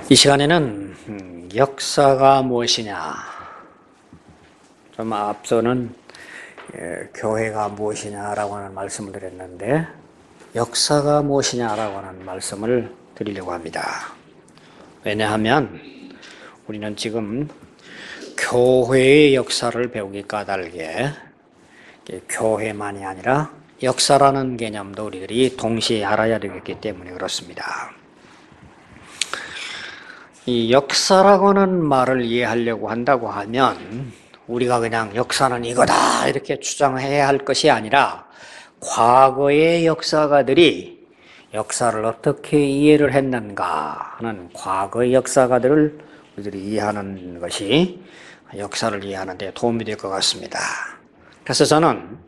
이 시간에는 역사가 무엇이냐, 좀 앞서는 교회가 무엇이냐라고 하는 말씀을 드렸는데 역사가 무엇이냐라고 하는 말씀을 드리려고 합니다. 왜냐하면 우리는 지금 교회의 역사를 배우기 까닭에 교회만이 아니라 역사라는 개념도 우리들이 동시에 알아야 되겠기 때문에 그렇습니다. 이 역사라고 하는 말을 이해하려고 한다고 하면 우리가 그냥 역사는 이거다 이렇게 주장해야 할 것이 아니라 과거의 역사가들이 역사를 어떻게 이해를 했는가 하는 과거의 역사가들을 우리들이 이해하는 것이 역사를 이해하는 데 도움이 될 것 같습니다. 그래서 저는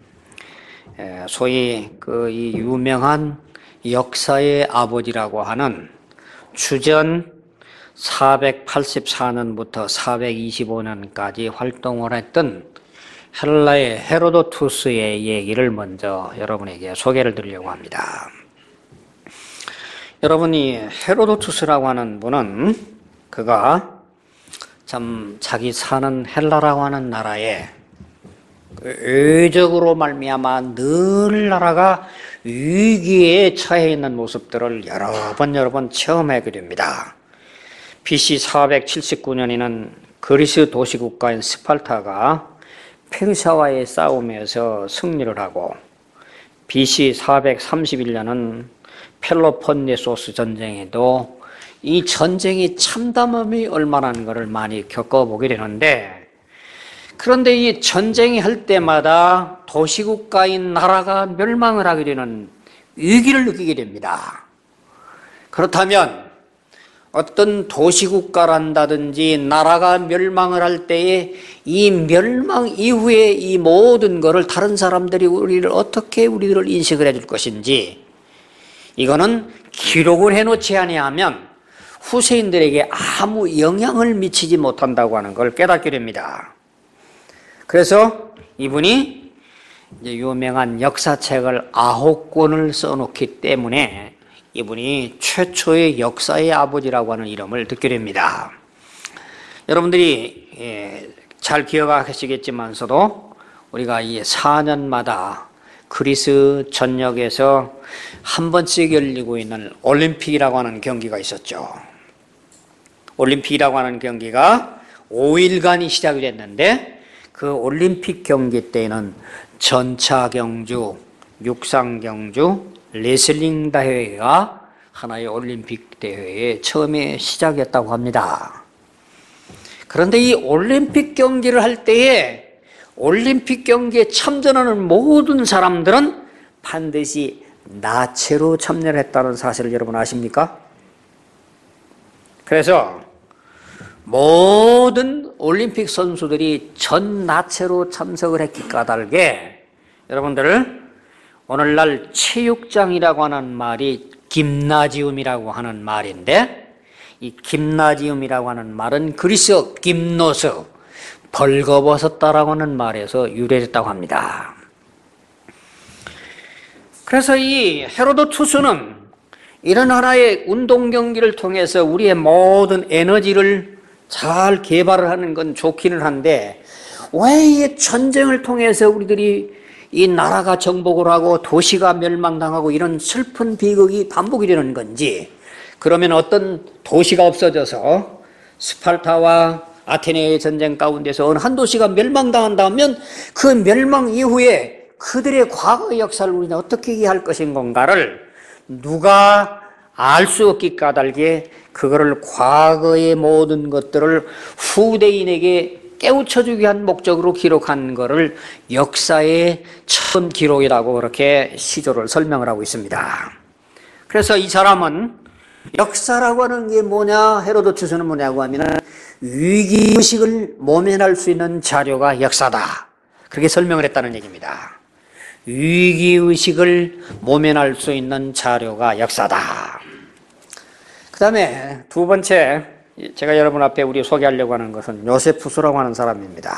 소위 이 유명한 역사의 아버지라고 하는 주전 484년부터 425년까지 활동을 했던 헬라의 헤로도투스의 얘기를 먼저 여러분에게 소개를 드리려고 합니다. 여러분이 헤로도투스라고 하는 분은 그가 참 자기 사는 헬라라고 하는 나라에 의적으로 말미암아 늘 나라가 위기에 처해 있는 모습들을 여러 번 체험하게 됩니다. BC 479년에는 그리스 도시국가인 스파르타가 페르시아와의 싸움에서 승리를 하고 BC 431년은 펠로폰네소스 전쟁에도 이 전쟁이 참담함이 얼마나는 것을 많이 겪어보게 되는데, 그런데 이 전쟁이 할 때마다 도시국가인 나라가 멸망을 하게 되는 위기를 느끼게 됩니다. 그렇다면 어떤 도시국가란다든지 나라가 멸망을 할 때에 이 멸망 이후에 이 모든 것을 다른 사람들이 우리들을 인식을 해줄 것인지, 이거는 기록을 해놓지 아니하면 후세인들에게 아무 영향을 미치지 못한다고 하는 걸 깨닫게 됩니다. 그래서 이분이 이제 유명한 역사책을 9권을 써놓기 때문에 이분이 최초의 역사의 아버지라고 하는 이름을 듣게 됩니다. 여러분들이 잘 기억하시겠지만서도 우리가 이 4년마다 그리스 전역에서 한 번씩 열리고 있는 올림픽이라고 하는 경기가 있었죠. 올림픽이라고 하는 경기가 5일간이 시작이 됐는데 그 올림픽 경기 때에는 전차 경주, 육상 경주, 레슬링 대회가 하나의 올림픽 대회에 처음에 시작했다고 합니다. 그런데 이 올림픽 경기를 할 때에 올림픽 경기에 참전하는 모든 사람들은 반드시 나체로 참여를 했다는 사실을 여러분 아십니까? 그래서 모든 올림픽 선수들이 전 나체로 참석을 했기 까닭에 여러분들 오늘날 체육장이라고 하는 말이 김나지움이라고 하는 말인데, 이 김나지움이라고 하는 말은 그리스어 김노스, 벌거벗었다라고 하는 말에서 유래됐다고 합니다. 그래서 이 헤로도투스는 이런 하나의 운동 경기를 통해서 우리의 모든 에너지를 잘 개발을 하는 건 좋기는 한데, 왜 이 전쟁을 통해서 우리들이 이 나라가 정복을 하고 도시가 멸망당하고 이런 슬픈 비극이 반복이 되는 건지, 그러면 어떤 도시가 없어져서 스파르타와 아테네의 전쟁 가운데서 어느 한 도시가 멸망당한다면 그 멸망 이후에 그들의 과거 역사를 우리는 어떻게 이해할 것인 건가를 누가 알 수 없기 까닭에 그거를 과거의 모든 것들을 후대인에게 깨우쳐주기 위한 목적으로 기록한 것을 역사의 처음 기록이라고 그렇게 시조를 설명을 하고 있습니다. 그래서 이 사람은 역사라고 하는 게 뭐냐, 헤로도투스는 뭐냐고 하면 위기의식을 모면할 수 있는 자료가 역사다, 그렇게 설명을 했다는 얘기입니다. 위기의식을 모면할 수 있는 자료가 역사다. 그 다음에 두 번째, 제가 여러분 앞에 우리 소개하려고 하는 것은 요세푸스라고 하는 사람입니다.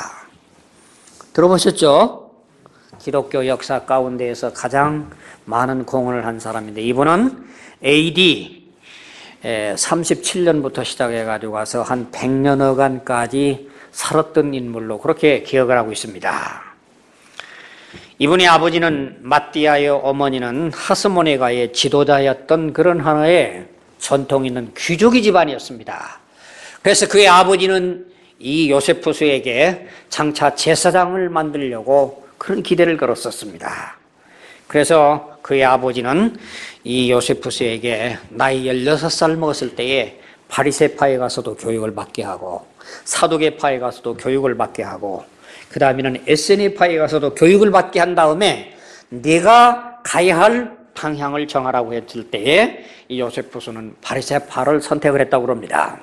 들어보셨죠? 기독교 역사 가운데에서 가장 많은 공헌을 한 사람인데, 이분은 AD 37년부터 시작해가지고 가서 한 100년여간까지 살았던 인물로 그렇게 기억을 하고 있습니다. 이분의 아버지는 마띠아의 어머니는 하스모네가의 지도자였던 그런 하나의 전통 있는 귀족의 집안이었습니다. 그래서 그의 아버지는 이 요세푸스에게 장차 제사장을 만들려고 그런 기대를 걸었었습니다. 그래서 그의 아버지는 이 요세푸스에게 나이 16살 먹었을 때에 바리새파에 가서도 교육을 받게 하고 사두개파에 가서도 교육을 받게 하고 그 다음에는 에세네파에 가서도 교육을 받게 한 다음에 네가 가야 할 방향을 정하라고 했을 때에 이 요세푸스는 바리새파를 선택을 했다고 합니다.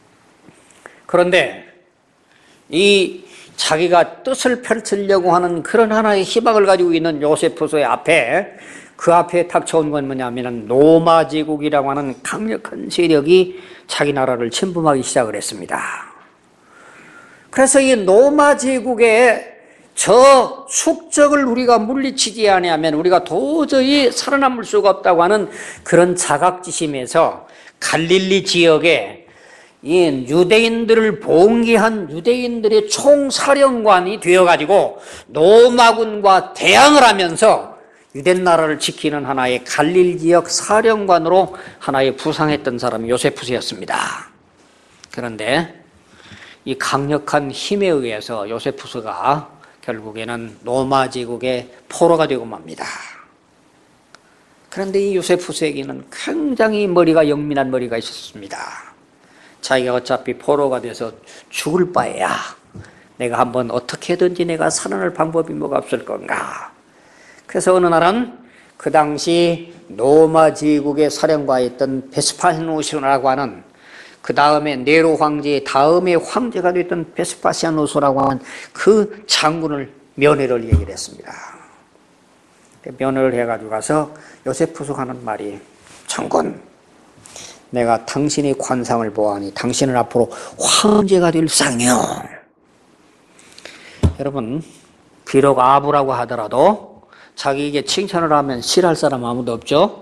그런데 이 자기가 뜻을 펼치려고 하는 그런 하나의 희망을 가지고 있는 요세푸스의 앞에 그 앞에 닥쳐온 건 뭐냐면 로마 제국이라고 하는 강력한 세력이 자기 나라를 침범하기 시작을 했습니다. 그래서 이 로마 제국의 저 숙적을 우리가 물리치지 아니하면 우리가 도저히 살아남을 수가 없다고 하는 그런 자각지심에서 갈릴리 지역에 이 유대인들을 봉기한 유대인들의 총사령관이 되어가지고 로마군과 대항을 하면서 유대 나라를 지키는 하나의 갈릴리 지역 사령관으로 하나의 부상했던 사람이 요세푸스였습니다. 그런데 이 강력한 힘에 의해서 요세푸스가 결국에는 로마 제국의 포로가 되고 맙니다. 그런데 이 요세푸스에게는 굉장히 머리가 영민한 머리가 있었습니다. 자기가 어차피 포로가 돼서 죽을 바에야 내가 한번 어떻게든지 내가 살아날 방법이 뭐가 없을 건가. 그래서 어느 날은 그 당시 로마 제국의 사령관이었던 베스파시아누스라고 하는 그 다음에 네로 황제의 다음에 황제가 됐던 베스파시아누스라고 하는 그 장군을 면회를 얘기를 했습니다. 면회를 해가지고 가서 요세푸스가 하는 말이 장군, 내가 당신의 관상을 보아하니 당신은 앞으로 황제가 될 상이요. 여러분, 비록 아부라고 하더라도 자기에게 칭찬을 하면 싫어할 사람 아무도 없죠?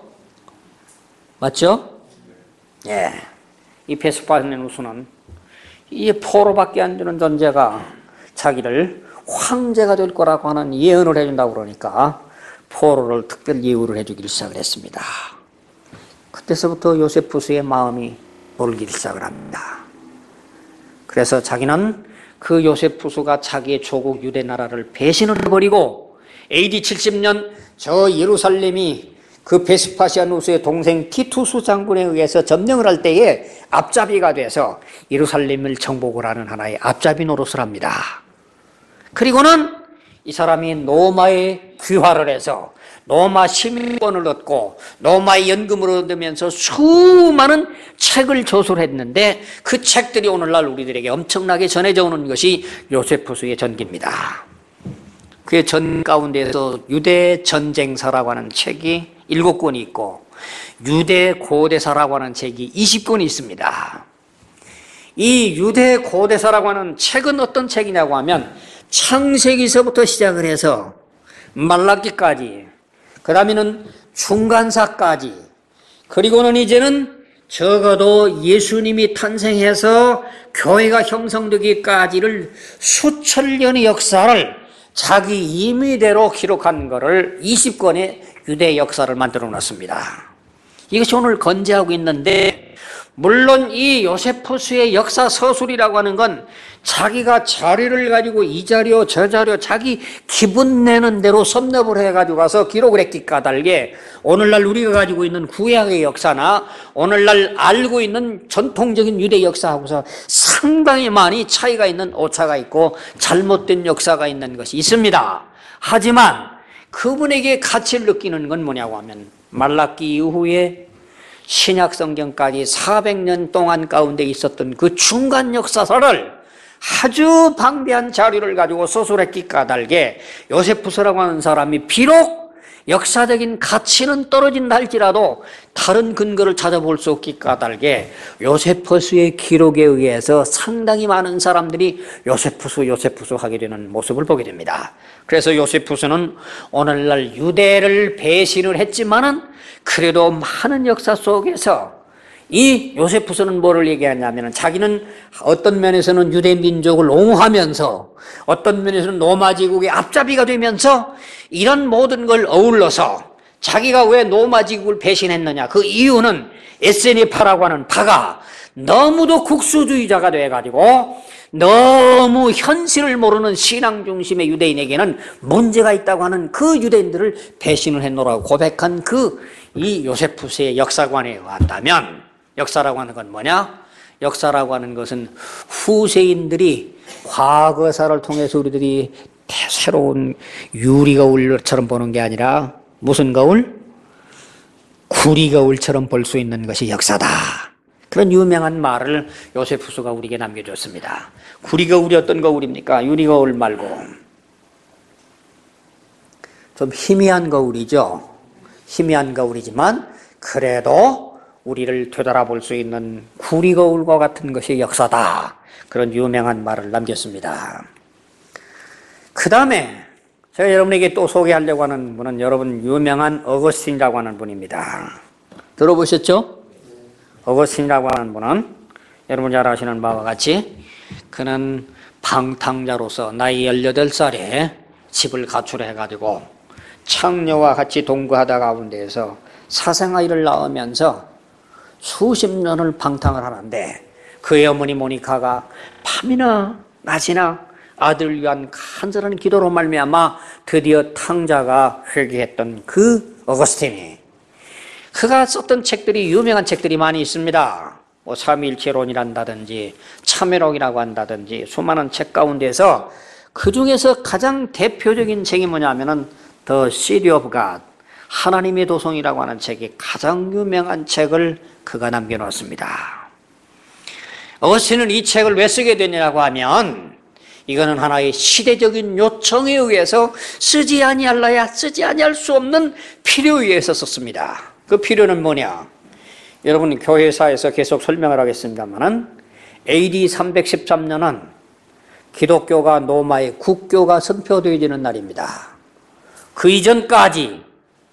맞죠? 예. 이 베스파시아누스는 이 포로밖에 안 되는 존재가 자기를 황제가 될 거라고 하는 예언을 해준다고 그러니까 포로를 특별 예우를 해주기를 시작을 했습니다. 그때서부터 요세푸스의 마음이 놀기 시작을 합니다. 그래서 자기는 그 요세푸스가 자기의 조국 유대 나라를 배신을 해버리고 AD 70년 저 예루살렘이 그 베스파시아누스의 동생 티투스 장군에 의해서 점령을 할 때에 앞잡이가 돼서 예루살렘을 정복을 하는 하나의 앞잡이 노릇을 합니다. 그리고는 이 사람이 로마에 귀화를 해서 로마 시민권을 얻고 로마의 연금을 얻으면서 수많은 책을 저술했는데 그 책들이 오늘날 우리들에게 엄청나게 전해져 오는 것이 요세푸스의 전기입니다. 그의 전 가운데에서 유대 전쟁사라고 하는 책이 7권이 있고 유대 고대사라고 하는 책이 20권이 있습니다. 이 유대 고대사라고 하는 책은 어떤 책이냐고 하면 창세기서부터 시작을 해서 말라기까지, 그 다음에는 중간사까지, 그리고는 이제는 적어도 예수님이 탄생해서 교회가 형성되기까지를 수천 년의 역사를 자기 임의대로 기록한 것을 20권의 유대 역사를 만들어 놨습니다. 이것이 오늘 건재하고 있는데, 물론 이 요세푸스의 역사 서술이라고 하는 건 자기가 자료를 가지고 이 자료 저 자료 자기 기분 내는 대로 섭렵을 해가지고 가서 기록을 했기 까닭에 오늘날 우리가 가지고 있는 구약의 역사나 오늘날 알고 있는 전통적인 유대 역사하고서 상당히 많이 차이가 있는 오차가 있고 잘못된 역사가 있는 것이 있습니다. 하지만 그분에게 가치를 느끼는 건 뭐냐고 하면 말라기 이후에 신약 성경까지 400년 동안 가운데 있었던 그 중간 역사서를 아주 방대한 자료를 가지고 서술했기 까닭에 요세푸스라고 하는 사람이 비록 역사적인 가치는 떨어진다 할지라도 다른 근거를 찾아볼 수 없기 까닭에 요세푸스의 기록에 의해서 상당히 많은 사람들이 요세푸스 하게 되는 모습을 보게 됩니다. 그래서 요세푸스는 오늘날 유대를 배신을 했지만은 그래도 많은 역사 속에서 이 요세푸스는 뭐를 얘기하냐면 자기는 어떤 면에서는 유대 민족을 옹호하면서 어떤 면에서는 로마 제국의 앞잡이가 되면서 이런 모든 걸 어울러서 자기가 왜 로마 제국을 배신했느냐, 그 이유는 에세네파라고 하는 파가 너무도 국수주의자가 돼가지고 너무 현실을 모르는 신앙 중심의 유대인에게는 문제가 있다고 하는 그 유대인들을 배신을 했노라고 고백한 이 요세푸스의 역사관에 왔다면, 역사라고 하는 건 뭐냐? 역사라고 하는 것은 후세인들이 과거사를 통해서 우리들이 새로운 유리거울처럼 보는 게 아니라 무슨 거울? 구리거울처럼 볼 수 있는 것이 역사다. 그런 유명한 말을 요세푸스가 우리에게 남겨줬습니다. 구리거울이 어떤 거울입니까? 유리거울 말고 좀 희미한 거울이죠. 희미한 거울이지만 그래도 우리를 되돌아볼 수 있는 구리거울과 같은 것이 역사다. 그런 유명한 말을 남겼습니다. 그 다음에 제가 여러분에게 또 소개하려고 하는 분은 여러분 유명한 어거스틴이라고 하는 분입니다. 들어보셨죠? 어거스틴이라고 하는 분은 여러분 잘 아시는 바와 같이 그는 방탕자로서 나이 18살에 집을 가출해가지고 창녀와 같이 동거하다 가운데에서 사생아이를 낳으면서 수십 년을 방탕을 하는데 그의 어머니 모니카가 밤이나 낮이나 아들을 위한 간절한 기도로 말미암아 드디어 탕자가 회개했던 그 어거스틴이, 그가 썼던 책들이 유명한 책들이 많이 있습니다. 뭐 삼위일체론이란다든지 참회록이라고 한다든지 수많은 책 가운데서 그 중에서 가장 대표적인 책이 뭐냐면은 The City of God, 하나님의 도성이라고 하는 책이 가장 유명한 책을 그가 남겨놓았습니다. 어거스틴은 이 책을 왜 쓰게 되냐고 하면 이거는 하나의 시대적인 요청에 의해서 쓰지 아니할라야 쓰지 아니할 수 없는 필요에 의해서 썼습니다. 그 필요는 뭐냐? 여러분 교회사에서 계속 설명을 하겠습니다만은 AD 313년은 기독교가 로마의 국교가 선포되어지는 날입니다. 그 이전까지는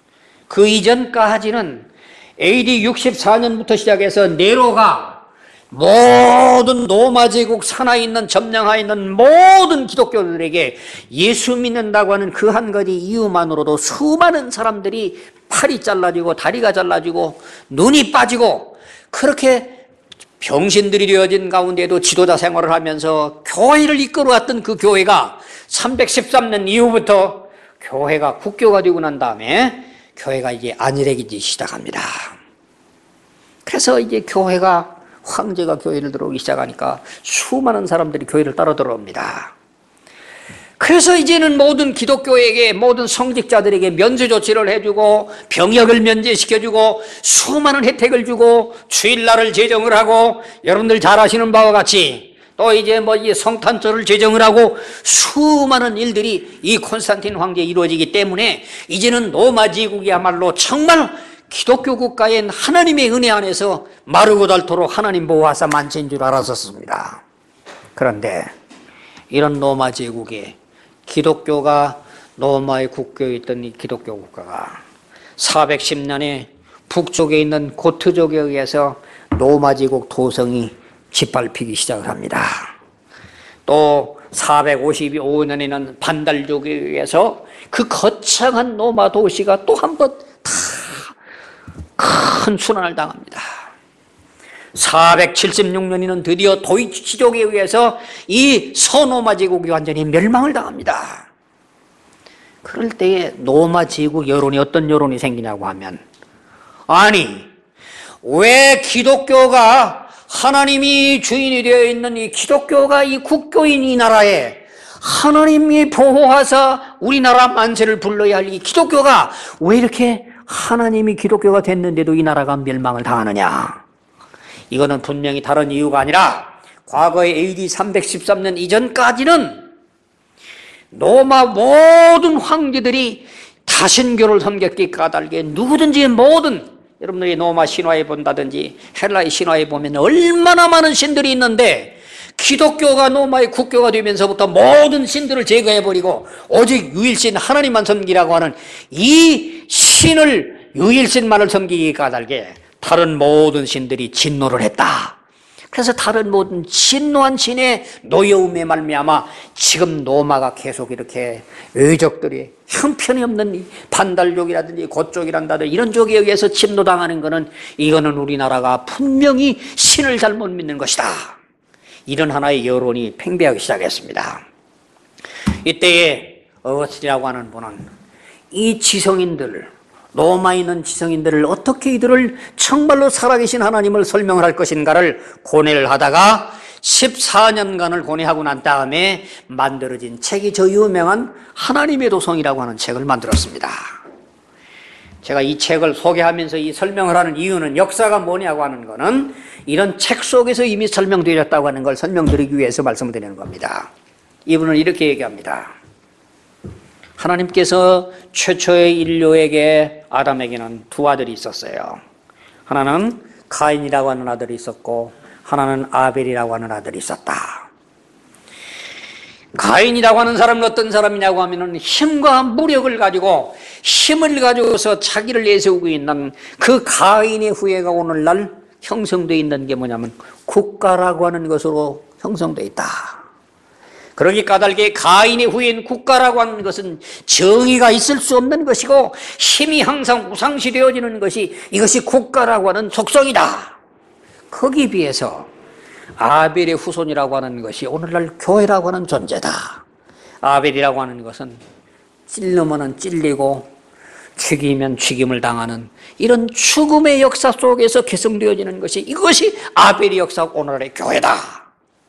AD 64년부터 시작해서 네로가 모든 로마 제국 산하에 있는 점령하에 있는 모든 기독교들에게 예수 믿는다고 하는 그 한 가지 이유만으로도 수많은 사람들이 팔이 잘라지고 다리가 잘라지고 눈이 빠지고 그렇게 병신들이 되어진 가운데도 지도자 생활을 하면서 교회를 이끌어왔던 그 교회가 313년 이후부터 교회가 국교가 되고 난 다음에 교회가 이제 안일해지기 시작합니다. 그래서 이제 교회가 황제가 교회를 들어오기 시작하니까 수많은 사람들이 교회를 따라 들어옵니다. 그래서 이제는 모든 기독교에게 모든 성직자들에게 면제 조치를 해주고 병역을 면제시켜주고 수많은 혜택을 주고 주일날을 제정을 하고 여러분들 잘 아시는 바와 같이 또 이제 이 성탄절을 제정을 하고 수많은 일들이 이 콘스탄틴 황제에 이루어지기 때문에 이제는 로마 제국이야말로 정말 기독교 국가엔 하나님의 은혜 안에서 마르고 닳도록 하나님 보호하사 만체인 줄 알았었습니다. 그런데 이런 로마 제국에 기독교가 로마의 국교에 있던 이 기독교 국가가 410년에 북쪽에 있는 고트족에 의해서 로마 제국 도성이 짓밟히기 시작을 합니다. 또 455년에는 반달족에 의해서 그 거창한 로마 도시가 또 한 번 큰 순환을 당합니다. 476년에는 드디어 도이치족에 의해서 이 서로마 제국이 완전히 멸망을 당합니다. 그럴 때에 로마 제국 여론이 어떤 여론이 생기냐고 하면, 아니 왜 기독교가 하나님이 주인이 되어 있는 이 기독교가 이 국교인 이 나라에 하나님이 보호하사 우리나라 만세를 불러야 할 이 기독교가 왜 이렇게 하나님이 기독교가 됐는데도 이 나라가 멸망을 당하느냐? 이거는 분명히 다른 이유가 아니라 과거의 AD 313년 이전까지는 로마 모든 황제들이 다신교를 섬겼기 까닭에 누구든지 모든 여러분들이 로마 신화에 본다든지 헬라의 신화에 보면 얼마나 많은 신들이 있는데 기독교가 로마의 국교가 되면서부터 모든 신들을 제거해버리고 오직 유일신 하나님만 섬기라고 하는 이 신을 유일신만을 섬기기 까닭에 다른 모든 신들이 진노를 했다. 그래서 다른 모든 진노한 신의 노여움에 말미암아 지금 로마가 계속 이렇게 외적들이 형편이 없는 이 반달족이라든지 고족이란다든지 이런 족에 의해서 침노당하는 것은 이거는 우리나라가 분명히 신을 잘못 믿는 것이다. 이런 하나의 여론이 팽배하기 시작했습니다. 이때에 어거스틴이라고 하는 분은 이 지성인들, 로마에 있는 지성인들을 어떻게 이들을 정말로 살아계신 하나님을 설명을 할 것인가를 고뇌를 하다가 14년간을 고뇌하고 난 다음에 만들어진 책이 저 유명한 하나님의 도성이라고 하는 책을 만들었습니다. 제가 이 책을 소개하면서 이 설명을 하는 이유는 역사가 뭐냐고 하는 거는 이런 책 속에서 이미 설명드렸다고 하는 걸 설명드리기 위해서 말씀을 드리는 겁니다. 이분은 이렇게 얘기합니다. 하나님께서 최초의 인류에게 아담에게는 두 아들이 있었어요. 하나는 가인이라고 하는 아들이 있었고 하나는 아벨이라고 하는 아들이 있었다. 가인이라고 하는 사람은 어떤 사람이냐고 하면은 힘과 무력을 가지고 힘을 가지고서 자기를 내세우고 있는 그 가인의 후예가 오늘날 형성되어 있는 게 뭐냐면 국가라고 하는 것으로 형성되어 있다. 그러기 까닭에 가인의 후예인 국가라고 하는 것은 정의가 있을 수 없는 것이고 힘이 항상 우상시되어지는 것이 이것이 국가라고 하는 속성이다. 거기에 비해서 아벨의 후손이라고 하는 것이 오늘날 교회라고 하는 존재다. 아벨이라고 하는 것은 찔르면 찔리고 죽이면 죽임을 당하는 이런 죽음의 역사 속에서 개성되어지는 것이 이것이 아벨의 역사고 오늘날의 교회다.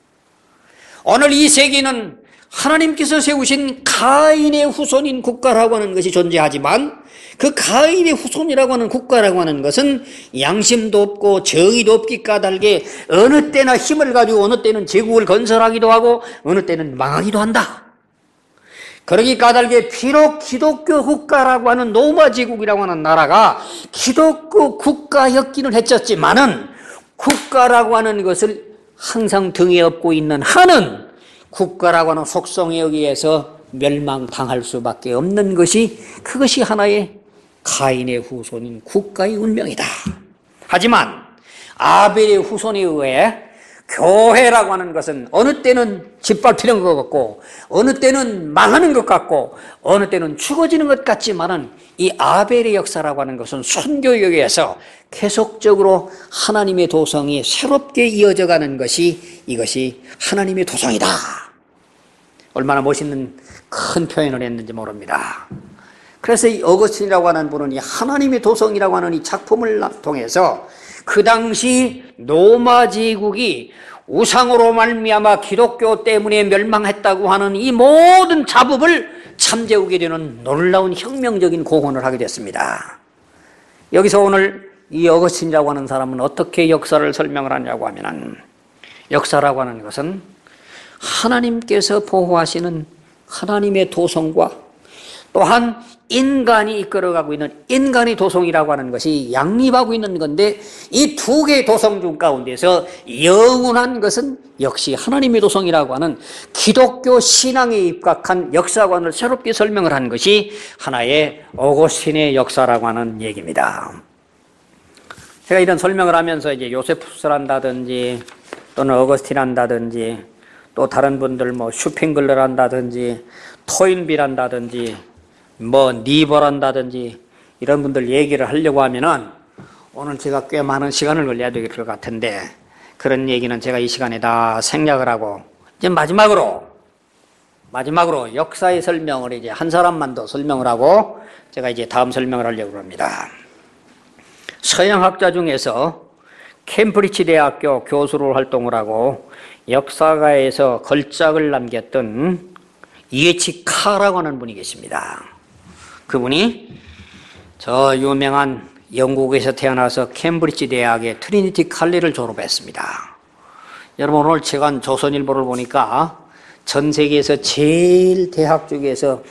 오늘 이 세계는 하나님께서 세우신 가인의 후손인 국가라고 하는 것이 존재하지만 그 가인의 후손이라고 하는 국가라고 하는 것은 양심도 없고 정의도 없기 까닭에 어느 때나 힘을 가지고 어느 때는 제국을 건설하기도 하고 어느 때는 망하기도 한다. 그러기 까닭에 비록 기독교 국가라고 하는 로마 제국이라고 하는 나라가 기독교 국가였기는 했었지만은 국가라고 하는 것을 항상 등에 업고 있는 한은 국가라고 하는 속성에 의해서 멸망당할 수밖에 없는 것이 그것이 하나의 가인의 후손인 국가의 운명이다. 하지만 아벨의 후손에 의해 교회라고 하는 것은 어느 때는 짓밟히는 것 같고 어느 때는 망하는 것 같고 어느 때는 죽어지는 것 같지만은 이 아벨의 역사라고 하는 것은 선교에 의해서 계속적으로 하나님의 도성이 새롭게 이어져가는 것이 이것이 하나님의 도성이다. 얼마나 멋있는 큰 표현을 했는지 모릅니다. 그래서 이 어거스틴이라고 하는 분은 이 하나님의 도성이라고 하는 이 작품을 통해서 그 당시 로마 제국이 우상으로 말미암아 기독교 때문에 멸망했다고 하는 이 모든 자법을 잠재우게 되는 놀라운 혁명적인 공헌을 하게 됐습니다. 여기서 오늘 이 어거스틴이라고 하는 사람은 어떻게 역사를 설명을 하냐고 하면 역사라고 하는 것은 하나님께서 보호하시는 하나님의 도성과 또한 인간이 이끌어가고 있는 인간의 도성이라고 하는 것이 양립하고 있는 건데 이 두 개의 도성 중 가운데서 영원한 것은 역시 하나님의 도성이라고 하는 기독교 신앙에 입각한 역사관을 새롭게 설명을 한 것이 하나의 어거스틴의 역사라고 하는 얘기입니다. 제가 이런 설명을 하면서 이제 요세푸스를 한다든지 또는 어거스틴 한다든지 또 다른 분들 뭐 슈핑글러를 한다든지 토인빌 한다든지 뭐 니벌 한다든지 이런 분들 얘기를 하려고 하면은 오늘 제가 꽤 많은 시간을 걸려야 될 것 같은데 그런 얘기는 제가 이 시간에 다 생략을 하고 이제 마지막으로 역사의 설명을 이제 한 사람만 더 설명을 하고 제가 이제 다음 설명을 하려고 합니다. 서양학자 중에서 캠브리지 대학교 교수로 활동을 하고 역사가에서 걸작을 남겼던 이에치 카라고 하는 분이 계십니다. 그분이 저 유명한 영국에서 태어나서 캠브리지 대학의 트리니티 칼리를 졸업했습니다. 여러분 오늘 제가 조선일보를 보니까 전 세계에서 제일 대학 중에서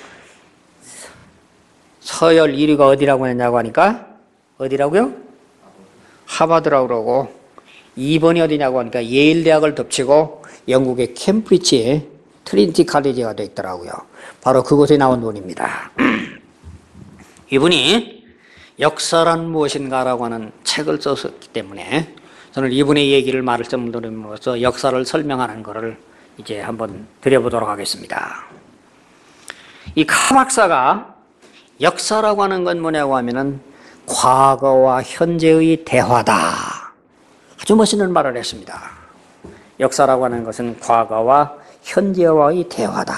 서열 1위가 어디라고 했냐고 하니까 어디라고요? 하버드라고 그러고 2번이 어디냐고 하니까 예일 대학을 덮치고 영국의 캠브리지에 트리니티 칼리지가 되어 있더라고요. 바로 그곳에 나온 분입니다. 이분이 역사란 무엇인가라고 하는 책을 썼기 때문에 저는 이분의 얘기를 말씀드림으로써 역사를 설명하는 것을 이제 한번 드려보도록 하겠습니다. 이 카 박사가 역사라고 하는 건 뭐냐고 하면은 과거와 현재의 대화다. 아주 멋있는 말을 했습니다. 역사라고 하는 것은 과거와 현재와의 대화다.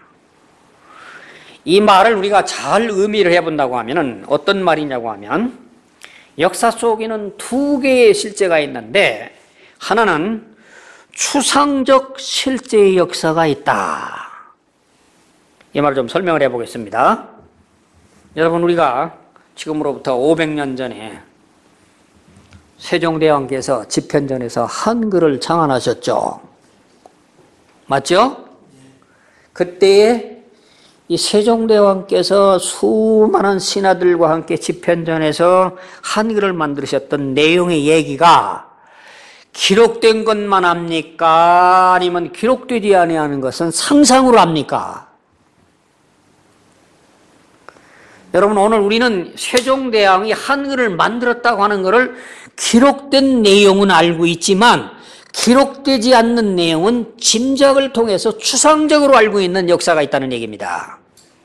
이 말을 우리가 잘 의미를 해본다고 하면은 어떤 말이냐고 하면 역사 속에는 두 개의 실제가 있는데 하나는 추상적 실제의 역사가 있다. 이 말을 좀 설명을 해보겠습니다. 여러분, 우리가 지금으로부터 500년 전에 세종대왕께서 집현전에서 한글을 창안하셨죠. 맞죠? 그때에 이 세종대왕께서 수많은 신하들과 함께 집현전에서 한글을 만드셨던 내용의 얘기가 기록된 것만 합니까? 아니면 기록되지 아니하는 것은 상상으로 합니까? 여러분, 오늘 우리는 세종대왕이 한글을 만들었다고 하는 것을 기록된 내용은 알고 있지만 기록되지 않는 내용은 짐작을 통해서 추상적으로 알고 있는 역사가 있다는 얘기입니다.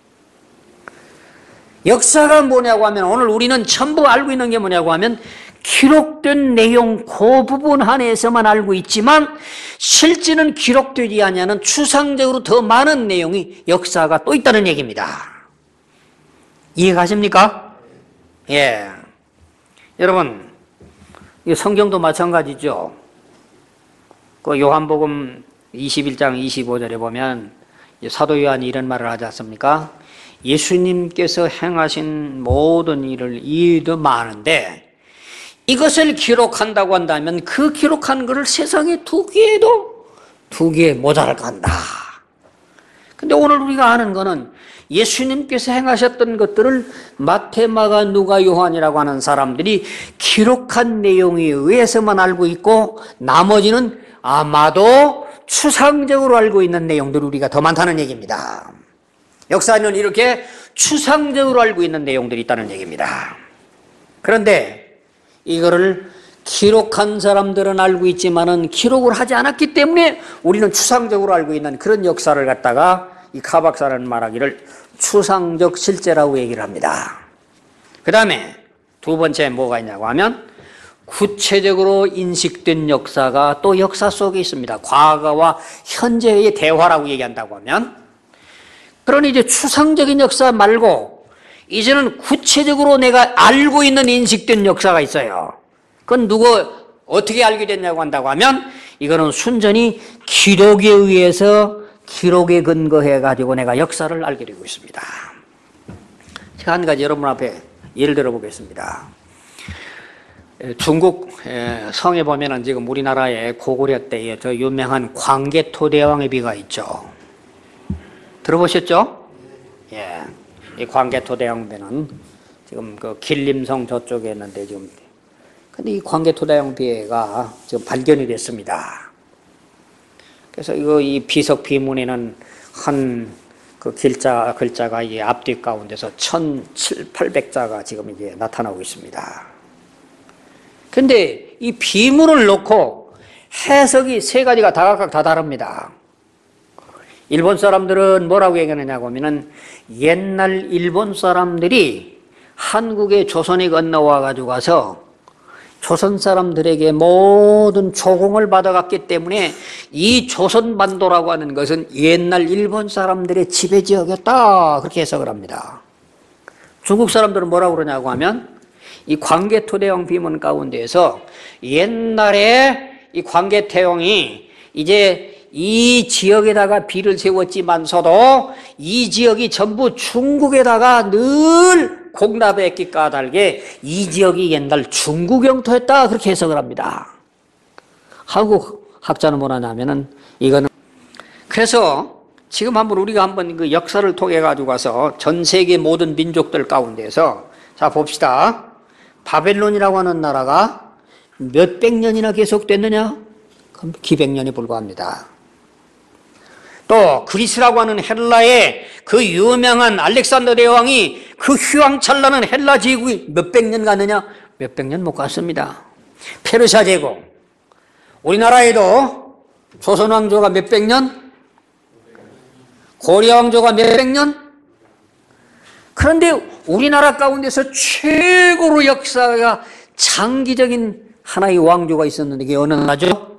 역사가 뭐냐고 하면 오늘 우리는 전부 알고 있는 게 뭐냐고 하면 기록된 내용 그 부분 안에서만 알고 있지만 실제는 기록되지 않는 추상적으로 더 많은 내용이 역사가 또 있다는 얘기입니다. 이해가십니까? 예. 여러분, 이 성경도 마찬가지죠. 그 요한복음 21장 25절에 보면 사도 요한이 이런 말을 하지 않습니까? 예수님께서 행하신 모든 일을 이유도 많은데 이것을 기록한다고 한다면 그 기록한 것을 세상에 두기에도 두기에 모자랄 간다. 근데 오늘 우리가 아는 거는 예수님께서 행하셨던 것들을 마태, 마가, 누가, 요한이라고 하는 사람들이 기록한 내용에 의해서만 알고 있고 나머지는 아마도 추상적으로 알고 있는 내용들을 우리가 더 많다는 얘기입니다. 역사는 이렇게 추상적으로 알고 있는 내용들이 있다는 얘기입니다. 그런데 이거를 기록한 사람들은 알고 있지만은 기록을 하지 않았기 때문에 우리는 추상적으로 알고 있는 그런 역사를 갖다가 이 카 박사는 말하기를 추상적 실제라고 얘기를 합니다. 그 다음에 두 번째 뭐가 있냐고 하면 구체적으로 인식된 역사가 또 역사 속에 있습니다. 과거와 현재의 대화라고 얘기한다고 하면 그러니 이제 추상적인 역사 말고 이제는 구체적으로 내가 알고 있는 인식된 역사가 있어요. 그건 누구 어떻게 알게 됐냐고 한다고 하면 이거는 순전히 기록에 의해서 기록에 근거해 가지고 내가 역사를 알게 되고 있습니다. 제가 한 가지 여러분 앞에 예를 들어 보겠습니다. 중국 성에 보면은 지금 우리나라의 고구려 때에 저 유명한 광개토대왕의 비가 있죠. 들어보셨죠? 예. 이 광개토대왕비는 지금 그 길림성 저쪽에 있는데 지금 근데 이 광개토대왕비가 지금 발견이 됐습니다. 그래서 이 비석 비문에는 한 그 글자가 이 앞뒤 가운데서 1700자가 지금 이게 나타나고 있습니다. 근데 이 비문을 놓고 해석이 세 가지가 다 각각 다 다릅니다. 일본 사람들은 뭐라고 얘기하느냐고 하면은 옛날 일본 사람들이 한국에 조선에 건너와 가지고 가서 조선 사람들에게 모든 조공을 받아갔기 때문에 이 조선반도라고 하는 것은 옛날 일본 사람들의 지배지역이었다. 그렇게 해석을 합니다. 중국 사람들은 뭐라고 그러냐고 하면 이 광개토대왕 비문 가운데에서 옛날에 이 광개토대왕이 이제 이 지역에다가 비를 세웠지만서도 이 지역이 전부 중국에다가 늘 공납했기 까닭에 이 지역이 옛날 중국 영토였다. 그렇게 해석을 합니다. 한국 학자는 뭐라 하냐면은 이거는 그래서 지금 우리가 한번 그 역사를 통해 가지고 가서 전 세계 모든 민족들 가운데서 자 봅시다. 바벨론이라고 하는 나라가 몇백 년이나 계속됐느냐? 그럼 기백년에 불과합니다. 또 그리스라고 하는 헬라의 그 유명한 알렉산더 대왕이 그 휘황찬란한 헬라 제국이 몇백 년 갔느냐? 몇백 년 못 갔습니다. 페르시아 제국, 우리나라에도 조선 왕조가 몇백 년, 고려 왕조가 몇백 년. 그런데 우리나라 가운데서 최고로 역사가 장기적인 하나의 왕조가 있었는데 그게 어느 나라죠?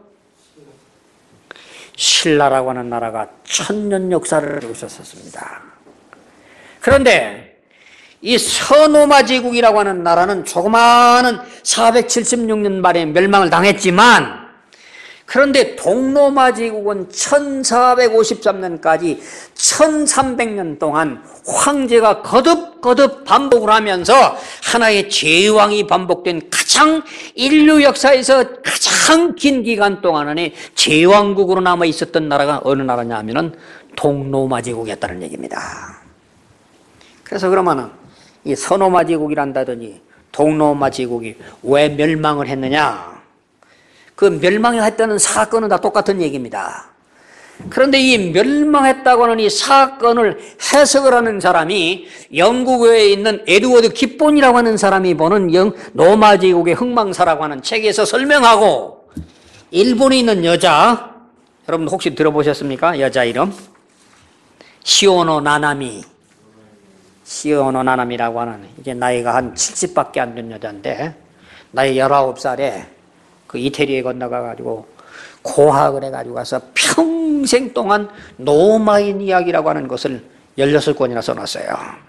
신라라고 하는 나라가 1000년 역사를 가지고 있었습니다. 그런데 이 서노마 제국이라고 하는 나라는 조그마한 476년 말에 멸망을 당했지만, 그런데 동로마 제국은 1453년까지 1300년 동안 황제가 거듭 반복을 하면서 하나의 제왕이 반복된 가장 인류 역사에서 가장 긴 기간 동안 안에 제왕국으로 남아 있었던 나라가 어느 나라냐 하면은 동로마 제국이었다는 얘기입니다. 그래서 그러면은 이 서노마 제국이란다더니 동로마 제국이 왜 멸망을 했느냐? 그 멸망했다는 사건은 다 똑같은 얘기입니다. 그런데 이 멸망했다고 하는 이 사건을 해석을 하는 사람이 영국에 있는 에드워드 깁본이라고 하는 사람이 보는 로마 제국의 흥망사라고 하는 책에서 설명하고, 일본에 있는 여자, 여러분 혹시 들어보셨습니까? 여자 이름 시오노 나나미. 시오노 나나미라고 하는, 이제 나이가 한 70밖에 안 된 여자인데, 나이 19살에 그 이태리에 건너가가지고 고학을 해가지고 가서 평생 동안 노마인 이야기라고 하는 것을 16권이나 써놨어요.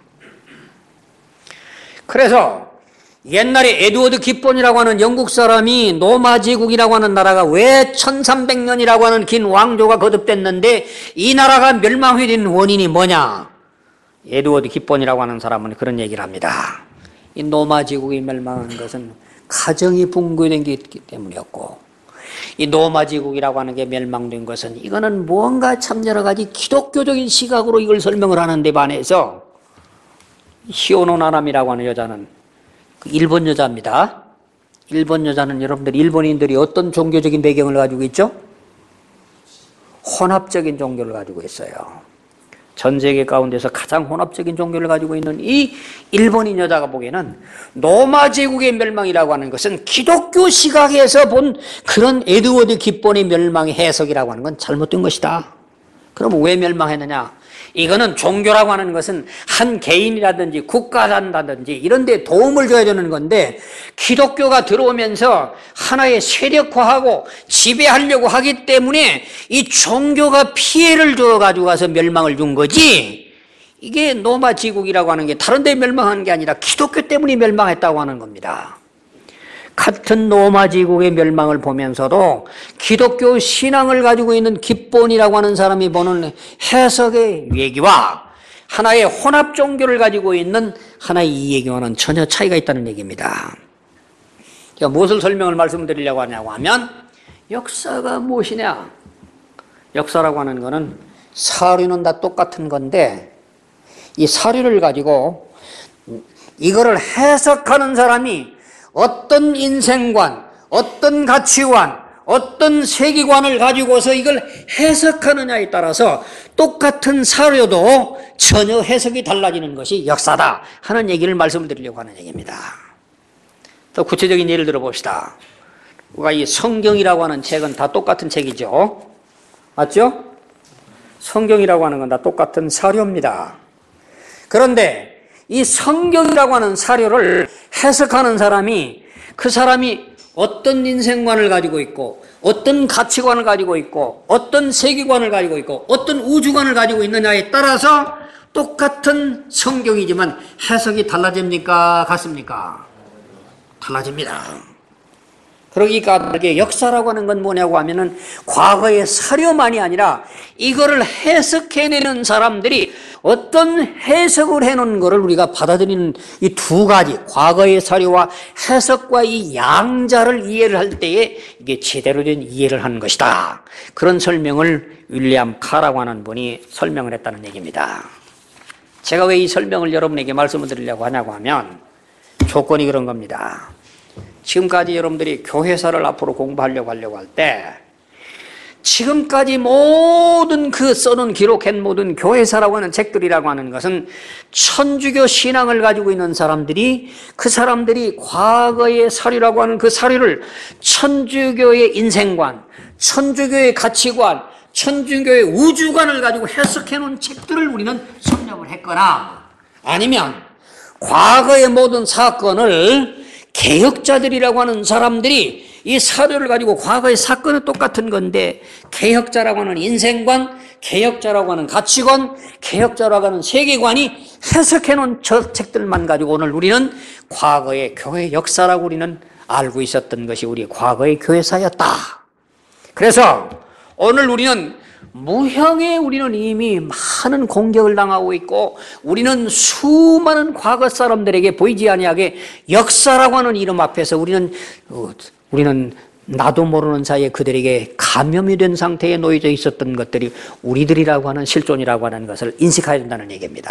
그래서 옛날에 에드워드 깁본이라고 하는 영국 사람이 노마 제국이라고 하는 나라가 왜 1300년이라고 하는 긴 왕조가 거듭됐는데 이 나라가 멸망이 된 원인이 뭐냐? 에드워드 깁본이라고 하는 사람은 그런 얘기를 합니다. 이 노마 제국이 멸망한 것은 가정이 붕괴된 게 있기 때문이었고, 이 노마 제국이라고 하는 게 멸망된 것은 이거는 뭔가 참 여러 가지 기독교적인 시각으로 이걸 설명을 하는 데 반해서 시오노 나나미라고 하는 여자는 일본 여자입니다. 일본 여자는 여러분들 일본인들이 어떤 종교적인 배경을 가지고 있죠? 혼합적인 종교를 가지고 있어요. 전 세계 가운데서 가장 혼합적인 종교를 가지고 있는 이 일본인 여자가 보기에는 로마 제국의 멸망이라고 하는 것은 기독교 시각에서 본 그런 에드워드 깁본의 멸망의 해석이라고 하는 건 잘못된 것이다. 그럼 왜 멸망했느냐? 이거는 종교라고 하는 것은 한 개인이라든지 국가라든지 이런 데 도움을 줘야 되는 건데, 기독교가 들어오면서 하나의 세력화하고 지배하려고 하기 때문에 이 종교가 피해를 줘가지고 가서 멸망을 준 거지, 이게 로마 제국이라고 하는 게 다른 데 멸망한 게 아니라 기독교 때문에 멸망했다고 하는 겁니다. 같은 로마 제국의 멸망을 보면서도 기독교 신앙을 가지고 있는 깁본이라고 하는 사람이 보는 해석의 얘기와 하나의 혼합 종교를 가지고 있는 하나의 이 얘기와는 전혀 차이가 있다는 얘기입니다. 제가 무엇을 설명을 말씀드리려고 하냐고 하면, 역사가 무엇이냐? 역사라고 하는 것은 사료는 다 똑같은 건데, 이 사료를 가지고 이거를 해석하는 사람이 어떤 인생관, 어떤 가치관, 어떤 세계관을 가지고서 이걸 해석하느냐에 따라서 똑같은 사료도 전혀 해석이 달라지는 것이 역사다 하는 얘기를 말씀드리려고 하는 얘기입니다. 더 구체적인 예를 들어봅시다. 우리가 이 성경이라고 하는 책은 다 똑같은 책이죠. 맞죠? 성경이라고 하는 건 다 똑같은 사료입니다. 그런데 이 성경이라고 하는 사료를 해석하는 사람이, 그 사람이 어떤 인생관을 가지고 있고 어떤 가치관을 가지고 있고 어떤 세계관을 가지고 있고 어떤 우주관을 가지고 있느냐에 따라서 똑같은 성경이지만 해석이 달라집니까? 같습니까? 달라집니다. 그러니까 이게 역사라고 하는 건 뭐냐고 하면은 과거의 사료만이 아니라 이거를 해석해내는 사람들이 어떤 해석을 해놓은 거를 우리가 받아들이는 이 두 가지, 과거의 사료와 해석과 이 양자를 이해를 할 때에 이게 제대로 된 이해를 하는 것이다. 그런 설명을 윌리엄 카라고 하는 분이 설명을 했다는 얘기입니다. 제가 왜 이 설명을 여러분에게 말씀을 드리려고 하냐고 하면 조건이 그런 겁니다. 지금까지 여러분들이 교회사를 앞으로 공부하려고 할 때 지금까지 모든 그 써놓은 기록한 모든 교회사라고 하는 책들이라고 하는 것은 천주교 신앙을 가지고 있는 사람들이 그 사람들이 과거의 사료라고 하는 그 사료를 천주교의 인생관, 천주교의 가치관, 천주교의 우주관을 가지고 해석해 놓은 책들을 우리는 섭렵을 했거나 아니면 과거의 모든 사건을 개혁자들이라고 하는 사람들이 이 사료를 가지고 과거의 사건은 똑같은 건데 개혁자라고 하는 인생관, 개혁자라고 하는 가치관, 개혁자라고 하는 세계관이 해석해 놓은 저 책들만 가지고 오늘 우리는 과거의 교회 역사라고 우리는 알고 있었던 것이 우리 과거의 교회사였다. 그래서 오늘 우리는 무형의 우리는 이미 많은 공격을 당하고 있고 우리는 수많은 과거 사람들에게 보이지 아니하게 역사라고 하는 이름 앞에서 우리는 나도 모르는 사이에 그들에게 감염이 된 상태에 놓여져 있었던 것들이 우리들이라고 하는 실존이라고 하는 것을 인식해야 된다는 얘기입니다.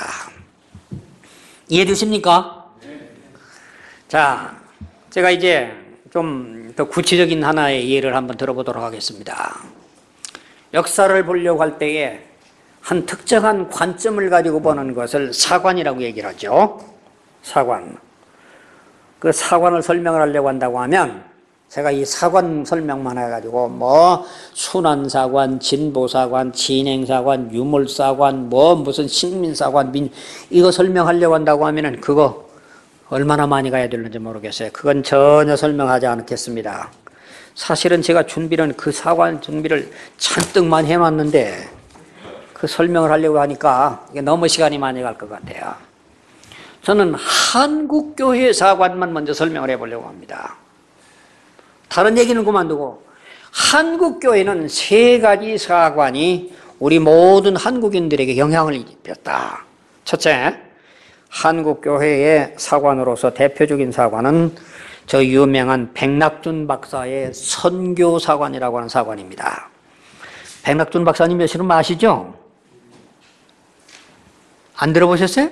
이해되십니까? 자, 제가 이제 좀 더 구체적인 하나의 예를 한번 들어보도록 하겠습니다. 역사를 보려고 할 때에 한 특정한 관점을 가지고 보는 것을 사관이라고 얘기를 하죠. 사관. 그 사관을 설명을 하려고 한다고 하면 제가 이 사관 설명만 해가지고 순환사관, 진보사관, 진행사관, 유물사관, 무슨 식민사관, 이거 설명하려고 한다고 하면은 그거 얼마나 많이 가야 되는지 모르겠어요. 그건 전혀 설명하지 않겠습니다. 사실은 제가 그 사관 준비를 잔뜩 많이 해놨는데 그 설명을 하려고 하니까 이게 너무 시간이 많이 갈 것 같아요. 저는 한국교회 사관만 먼저 설명을 해보려고 합니다. 다른 얘기는 그만두고 한국교회는 세 가지 사관이 우리 모든 한국인들에게 영향을 입혔다. 첫째, 한국교회의 사관으로서 대표적인 사관은 저 유명한 백낙준 박사의 선교사관이라고 하는 사관입니다. 백낙준 박사님 여러분 아시죠? 안 들어보셨어요?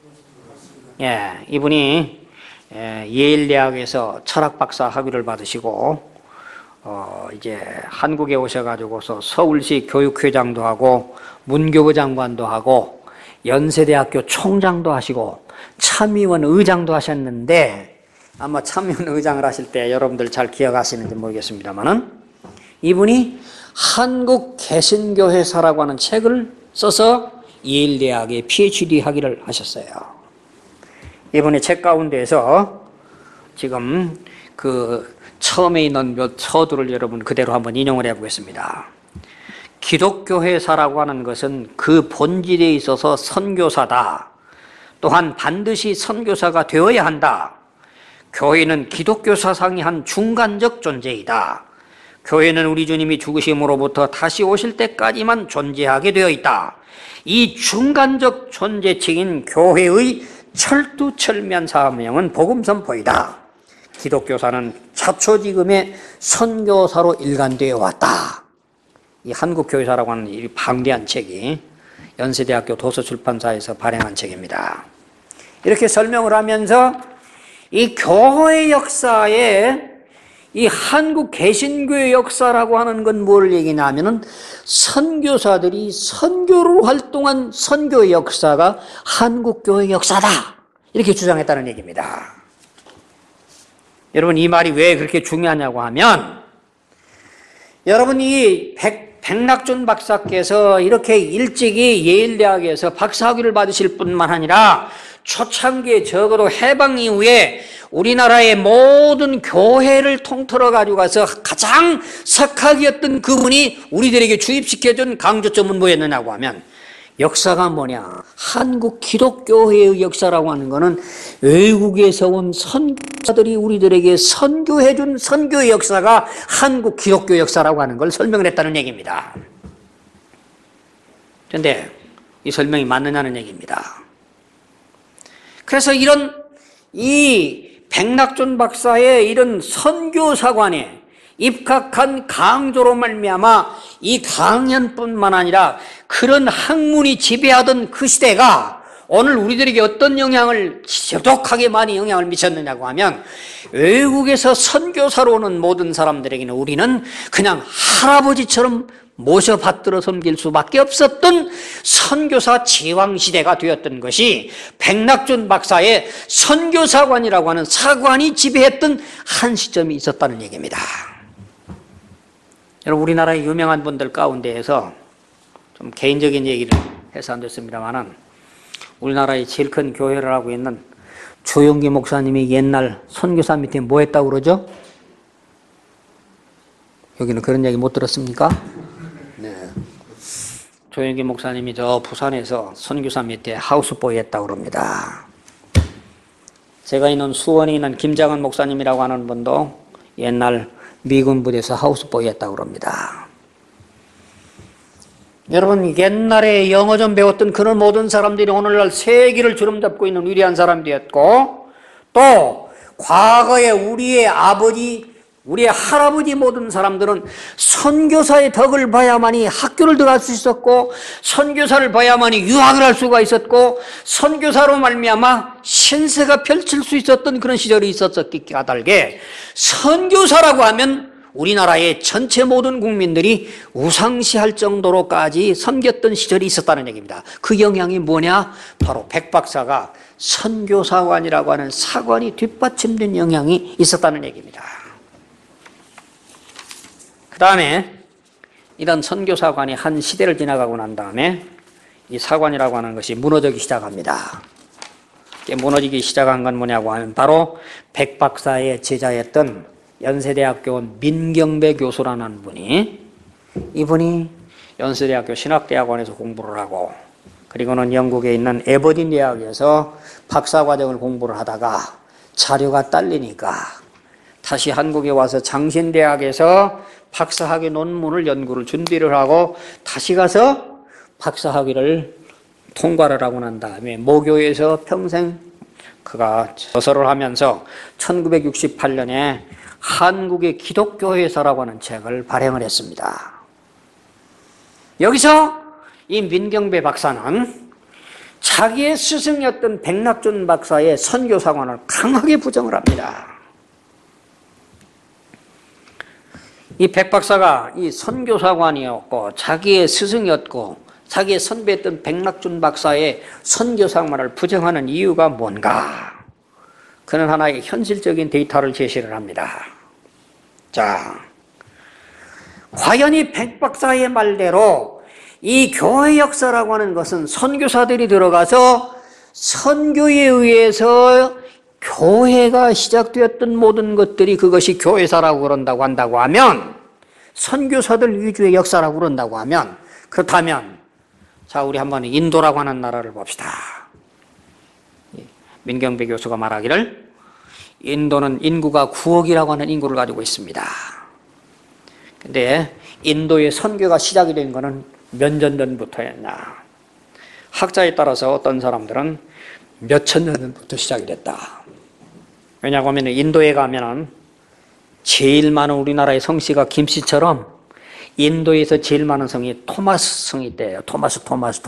예, 이분이 예일대학에서 철학박사 학위를 받으시고 이제 한국에 오셔가지고서 서울시 교육회장도 하고 문교부 장관도 하고 연세대학교 총장도 하시고 참의원 의장도 하셨는데 아마 참여원 의장을 하실 때 여러분들 잘 기억하시는지 모르겠습니다만은 이분이 한국 개신교회사라고 하는 책을 써서 예일대학에 PhD 학위를 하셨어요. 이분의 책 가운데에서 지금 그 처음에 있는 몇 서두를 여러분 그대로 한번 인용을 해보겠습니다. 기독교회사라고 하는 것은 그 본질에 있어서 선교사다. 또한 반드시 선교사가 되어야 한다. 교회는 기독교 사상이 한 중간적 존재이다. 교회는 우리 주님이 죽으심으로부터 다시 오실 때까지만 존재하게 되어 있다. 이 중간적 존재층인 교회의 철두철미한 사명은 복음 선포이다. 기독교사는 차초지금의 선교사로 일관되어 왔다. 이 한국교회사라고 하는 이 방대한 책이 연세대학교 도서출판사에서 발행한 책입니다. 이렇게 설명을 하면서 이 교회 역사에 이 한국 개신교의 역사라고 하는 건 뭘 얘기냐면은 선교사들이 선교로 활동한 선교의 역사가 한국교의 역사다. 이렇게 주장했다는 얘기입니다. 여러분 이 말이 왜 그렇게 중요하냐고 하면 여러분 이 백낙준 박사께서 이렇게 일찍이 예일대학에서 박사학위를 받으실 뿐만 아니라 초창기에 적어도 해방 이후에 우리나라의 모든 교회를 통틀어 가지고 가서 가장 석학이었던 그분이 우리들에게 주입시켜준 강조점은 뭐였느냐고 하면 역사가 뭐냐? 한국 기독교회의 역사라고 하는 거는 외국에서 온 선교사들이 우리들에게 선교해준 선교의 역사가 한국 기독교 역사라고 하는 걸 설명을 했다는 얘기입니다. 그런데 이 설명이 맞느냐는 얘기입니다. 그래서 이 백낙준 박사의 이런 선교사관에 입각한 강조로 말미암아 이 강연뿐만 아니라 그런 학문이 지배하던 그 시대가 오늘 우리들에게 어떤 영향을 지독하게 많이 영향을 미쳤느냐고 하면 외국에서 선교사로 오는 모든 사람들에게는 우리는 그냥 할아버지처럼 모셔받들어 섬길 수밖에 없었던 선교사 제왕시대가 되었던 것이 백낙준 박사의 선교사관이라고 하는 사관이 지배했던 한 시점이 있었다는 얘기입니다. 여러분, 우리나라의 유명한 분들 가운데에서 좀 개인적인 얘기를 해서 안 됐습니다만은 우리나라의 제일 큰 교회를 하고 있는 조용기 목사님이 옛날 선교사 밑에 뭐 했다고 그러죠? 여기는 그런 얘기 못 들었습니까? 네. 조용기 목사님이 저 부산에서 선교사 밑에 하우스보이 했다고 그럽니다. 제가 있는 수원에 있는 김장은 목사님이라고 하는 분도 옛날 미군 부대에서 하우스보이 했다고 그럽니다. 여러분, 옛날에 영어 좀 배웠던 그런 모든 사람들이 오늘날 세계를 주름잡고 있는 위대한 사람들이었고, 또 과거에 우리의 아버지, 우리의 할아버지 모든 사람들은 선교사의 덕을 봐야만이 학교를 들어갈 수 있었고, 선교사를 봐야만이 유학을 할 수가 있었고, 선교사로 말미암아 신세가 펼칠 수 있었던 그런 시절이 있었기 까닭에 선교사라고 하면 우리나라의 전체 모든 국민들이 우상시할 정도로까지 섬겼던 시절이 있었다는 얘기입니다. 그 영향이 뭐냐? 바로 백 박사가 선교사관이라고 하는 사관이 뒷받침된 영향이 있었다는 얘기입니다. 그 다음에 이런 선교사관이 한 시대를 지나가고 난 다음에 이 사관이라고 하는 것이 무너지기 시작합니다. 무너지기 시작한 건 뭐냐고 하면 바로 백 박사의 제자였던 연세대학교 온 민경배 교수라는 분이, 이분이 연세대학교 신학대학원에서 공부를 하고 그리고는 영국에 있는 에버딘 대학에서 박사과정을 공부를 하다가 자료가 딸리니까 다시 한국에 와서 장신대학에서 박사학위 논문을 연구를 준비를 하고 다시 가서 박사학위를 통과를 하고 난 다음에 모교에서 평생 그가 저서를 하면서 1968년에 한국의 기독교회사라고 하는 책을 발행을 했습니다. 여기서 이 민경배 박사는 자기의 스승이었던 백낙준 박사의 선교사관을 강하게 부정을 합니다. 이 백 박사가 이 선교사관이었고 자기의 스승이었고 자기의 선배였던 백낙준 박사의 선교사관을 부정하는 이유가 뭔가? 그는 하나의 현실적인 데이터를 제시를 합니다. 자, 과연 이 백 박사의 말대로 이 교회 역사라고 하는 것은 선교사들이 들어가서 선교에 의해서 교회가 시작되었던 모든 것들이 그것이 교회사라고 그런다고 한다고 하면, 선교사들 위주의 역사라고 그런다고 하면, 그렇다면 자, 우리 한번 인도라고 하는 나라를 봅시다. 민경배 교수가 말하기를 인도는 인구가 9억이라고 하는 인구를 가지고 있습니다. 근데 인도의 선교가 시작이 된 것은 몇 년 전부터였나? 학자에 따라서 어떤 사람들은 몇천 년 전부터 시작이 됐다. 왜냐고 하면 인도에 가면은 제일 많은 우리나라의 성씨가 김씨처럼 인도에서 제일 많은 성이 토마스 성이 있대요. 토마스.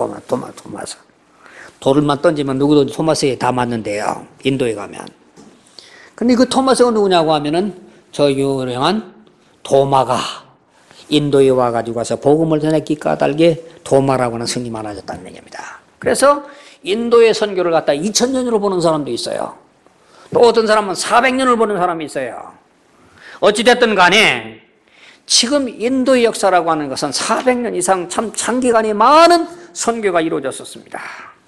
돌만 던지면 누구도 토마스에 다 맞는데요. 인도에 가면. 근데 그 토마스가 누구냐고 하면은 저 유명한 도마가 인도에 와가지고 와서 복음을 전했기 까닭에 도마라고 하는 스님이 많아졌다는 얘기입니다. 그래서 인도의 선교를 갖다 2000년으로 보는 사람도 있어요. 또 어떤 사람은 400년을 보는 사람이 있어요. 어찌됐든 간에 지금 인도의 역사라고 하는 것은 400년 이상 참 장기간이 많은 선교가 이루어졌었습니다.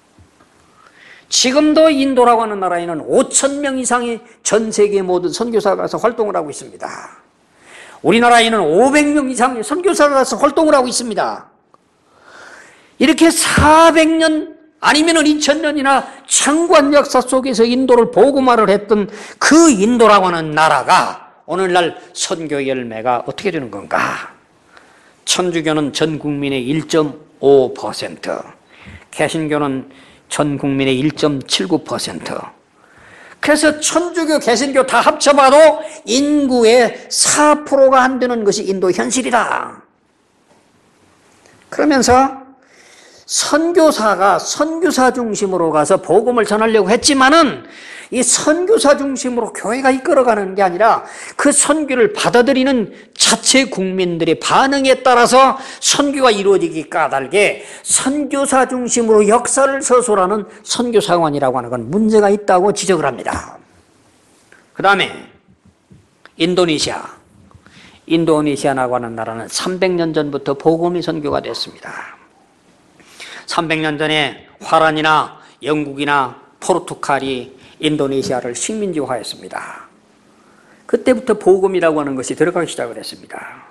지금도 인도라고 하는 나라에는 5,000명 이상의 전 세계 모든 선교사가 가서 활동을 하고 있습니다. 우리나라에는 500명 이상의 선교사가 가서 활동을 하고 있습니다. 이렇게 400년 아니면 2000년이나 장관 역사 속에서 인도를 복음화를 했던 그 인도라고 하는 나라가 오늘날 선교 열매가 어떻게 되는 건가? 천주교는 전 국민의 1.5%, 개신교는 전 국민의 1.79%. 그래서 천주교, 개신교 다 합쳐봐도 인구의 4%가 안 되는 것이 인도 현실이다. 그러면서 선교사가 선교사 중심으로 가서 복음을 전하려고 했지만은 이 선교사 중심으로 교회가 이끌어가는 게 아니라 그 선교를 받아들이는 자체 국민들의 반응에 따라서 선교가 이루어지기 까닭에 선교사 중심으로 역사를 서술하는 선교사관이라고 하는 건 문제가 있다고 지적을 합니다. 그 다음에 인도네시아라고 하는 나라는 300년 전부터 복음이 선교가 됐습니다. 300년 전에 화란이나 영국이나 포르투갈이 인도네시아를 식민지화했습니다. 그때부터 복음이라고 하는 것이 들어가기 시작을 했습니다.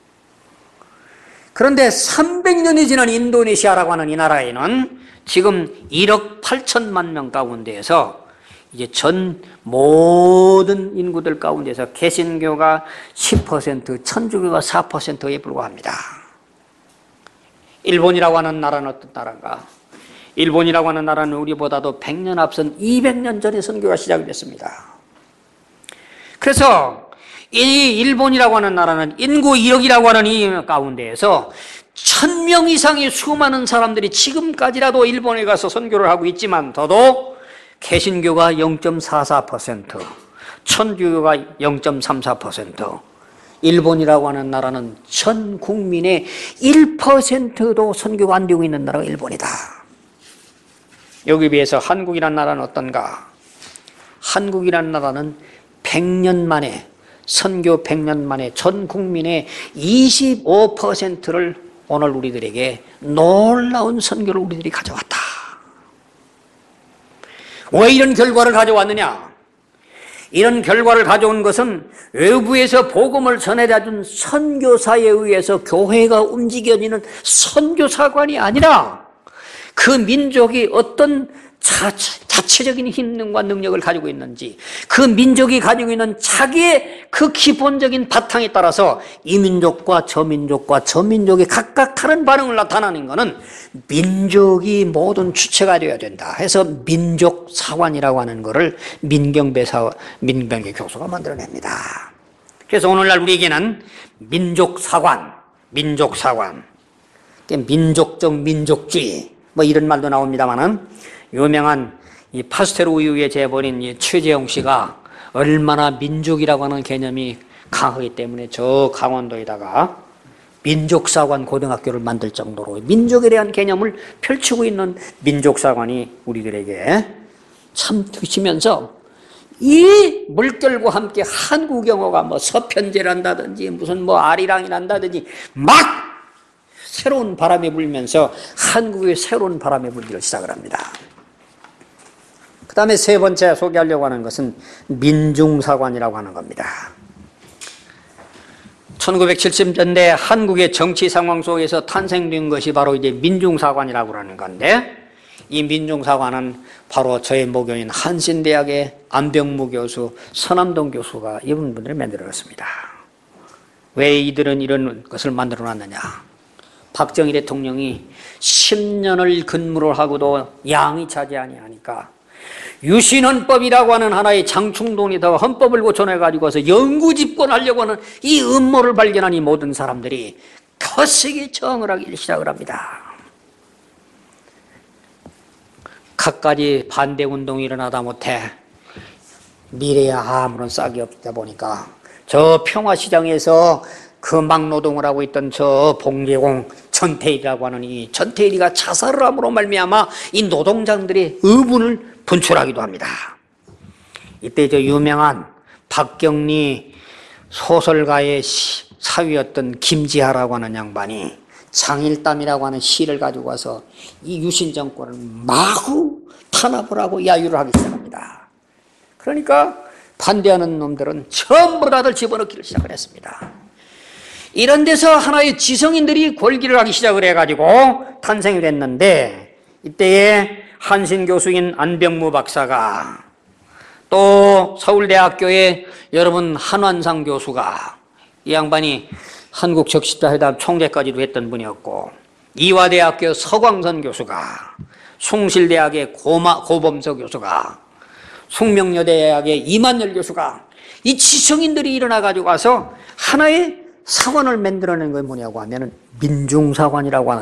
그런데 300년이 지난 인도네시아라고 하는 이 나라에는 지금 1억 8천만 명 가운데에서 이제 전 모든 인구들 가운데서 개신교가 10%, 천주교가 4%에 불과합니다. 일본이라고 하는 나라는 어떤 나라인가? 일본이라고 하는 나라는 우리보다도 100년 앞선 200년 전에 선교가 시작됐습니다. 그래서 이 일본이라고 하는 나라는 인구 1억이라고 하는 이 가운데에서 1000명 이상의 수많은 사람들이 지금까지라도 일본에 가서 선교를 하고 있지만 더도 개신교가 0.44%, 천주교가 0.34%, 일본이라고 하는 나라는 전 국민의 1%도 선교가 안 되고 있는 나라가 일본이다. 여기에 비해서 한국이라는 나라는 어떤가? 한국이라는 나라는 100년 만에, 선교 100년 만에 전 국민의 25%를 오늘 우리들에게 놀라운 선교를 우리들이 가져왔다. 왜 이런 결과를 가져왔느냐? 이런 결과를 가져온 것은 외부에서 복음을 전해다 준 선교사에 의해서 교회가 움직여지는 선교사관이 아니라 그 민족이 어떤 자체적인 힘과 능력을 가지고 있는지, 그 민족이 가지고 있는 자기의 그 기본적인 바탕에 따라서 이 민족과 저 민족이 각각 다른 반응을 나타나는 것은 민족이 모든 주체가 되어야 된다 해서 민족사관이라고 하는 것을 민경배 교수가 만들어냅니다. 그래서 오늘날 우리에게는 민족사관, 민족적 민족주의 뭐 이런 말도 나옵니다만은 유명한 이 파스텔 우유의 재벌인 이 최재형 씨가 얼마나 민족이라고 하는 개념이 강하기 때문에 저 강원도에다가 민족사관 고등학교를 만들 정도로 민족에 대한 개념을 펼치고 있는 민족사관이 우리들에게 참 드시면서 이 물결과 함께 한국 영어가 뭐 서편제란다든지 무슨 뭐 아리랑이란다든지 막 새로운 바람이 불면서 한국의 새로운 바람이 불기를 시작을 합니다. 그 다음에 세 번째 소개하려고 하는 것은 민중사관이라고 하는 겁니다. 1970년대 한국의 정치 상황 속에서 탄생된 것이 바로 이제 민중사관이라고 하는 건데, 이 민중사관은 바로 저의 모교인 한신대학의 안병무 교수, 서남동 교수가 이분들을 만들었습니다. 왜 이들은 이런 것을 만들어 놨느냐? 박정희 대통령이 10년을 근무를 하고도 양이 차지 아니하니까 유신헌법이라고 하는 하나의 장충동이 더 헌법을 고쳐내가지고서 영구 집권하려고 하는 이 음모를 발견한 이 모든 사람들이 거세게 저항을 하기 시작을 합니다. 갖가지 반대운동이 일어나다 못해 미래에 아무런 싹이 없다 보니까 저 평화시장에서 그 막노동을 하고 있던 저 봉제공 전태일이라고 하는 이 전태일이가 자살을 함으로 말미암아 이 노동자들의 의분을 분출하기도 합니다. 이때 저 유명한 박경리 소설가의 사위였던 김지하라고 하는 양반이 장일담이라고 하는 시를 가지고 와서 이 유신 정권을 마구 탄압을 하고 야유를 하기 시작합니다. 그러니까 반대하는 놈들은 전부 다들 집어넣기를 시작을 했습니다. 이런 데서 하나의 지성인들이 골기를 하기 시작을 해가지고 탄생이 됐는데, 이때에 한신 교수인 안병무 박사가, 또 서울대학교의 여러분 한완상 교수가, 이 양반이 한국적십자회담 총재까지도 했던 분이었고, 이화대학교 서광선 교수가, 숭실대학의 고범서 교수가, 숙명여대학의 이만열 교수가, 이 지성인들이 일어나가지고 와서 하나의 사관을 만들어낸 게 뭐냐고 하면은 민중사관이라고 하는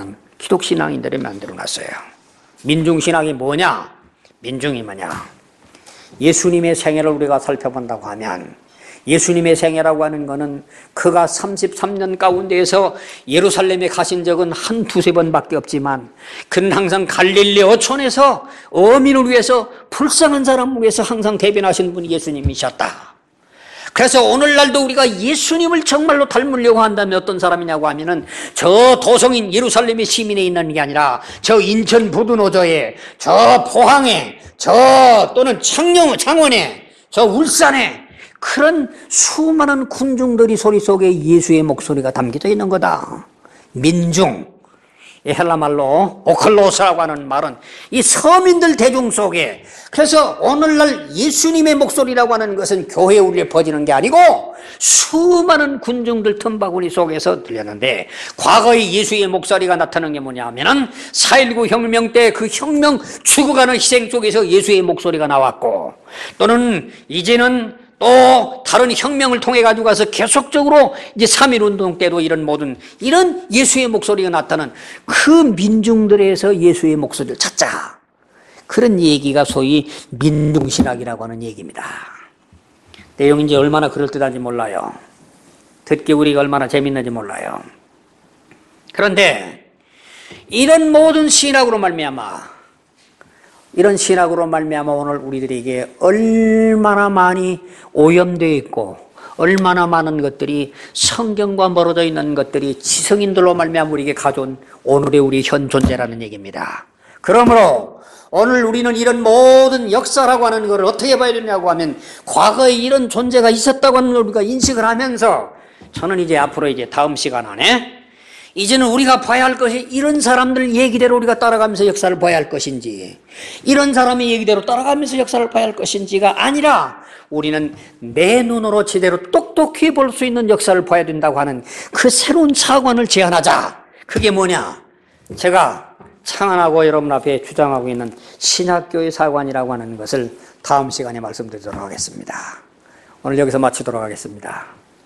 기독신앙인들이 만들어놨어요. 민중신앙이 뭐냐? 민중이 뭐냐? 예수님의 생애를 우리가 살펴본다고 하면 예수님의 생애라고 하는 것은 그가 33년 가운데에서 예루살렘에 가신 적은 한 두세 번밖에 없지만 그는 항상 갈릴리 어촌에서 어민을 위해서 불쌍한 사람을 위해서 항상 대변하신 분이 예수님이셨다. 그래서 오늘날도 우리가 예수님을 정말로 닮으려고 한다면 어떤 사람이냐고 하면은 저 도성인 예루살렘의 시민에 있는 게 아니라 저 인천 부두노저에, 저 포항에, 저 또는 창원에, 저 울산에 그런 수많은 군중들이 소리 속에 예수의 목소리가 담겨져 있는 거다. 민중, 이 헬라말로 오클로스라고 하는 말은 이 서민들 대중 속에, 그래서 오늘날 예수님의 목소리라고 하는 것은 교회에 울려 퍼지는 게 아니고 수많은 군중들 틈바구니 속에서 들렸는데, 과거에 예수의 목소리가 나타나는 게 뭐냐 하면은 4.19 혁명 때 그 혁명 죽어가는 희생 속에서 예수의 목소리가 나왔고, 또는 이제는 또 다른 혁명을 통해 가지고 가서 계속적으로 이제 3.1운동 때도 이런 모든 이런 예수의 목소리가 나타나는 그 민중들에서 예수의 목소리를 찾자. 그런 얘기가 소위 민중신학이라고 하는 얘기입니다. 내용이 이제 얼마나 그럴듯한지 몰라요. 듣기 우리가 얼마나 재밌는지 몰라요. 그런데 이런 모든 신학으로 말미암아, 이런 신학으로 말미암아 오늘 우리들에게 얼마나 많이 오염되어 있고 얼마나 많은 것들이 성경과 멀어져 있는 것들이 지성인들로 말미암아 우리에게 가져온 오늘의 우리 현 존재라는 얘기입니다. 그러므로 오늘 우리는 이런 모든 역사라고 하는 것을 어떻게 봐야 되냐고 하면 과거에 이런 존재가 있었다고 하는 걸 우리가 인식을 하면서, 저는 이제 앞으로 이제 다음 시간 안에 이제는 우리가 봐야 할 것이 이런 사람들 얘기대로 우리가 따라가면서 역사를 봐야 할 것인지, 이런 사람의 얘기대로 따라가면서 역사를 봐야 할 것인지가 아니라 우리는 내 눈으로 제대로 똑똑히 볼 수 있는 역사를 봐야 된다고 하는 그 새로운 차관을 제안하자. 그게 뭐냐? 제가 창안하고 여러분 앞에 주장하고 있는 신학교의 사관이라고 하는 것을 다음 시간에 말씀드리도록 하겠습니다. 오늘 여기서 마치도록 하겠습니다.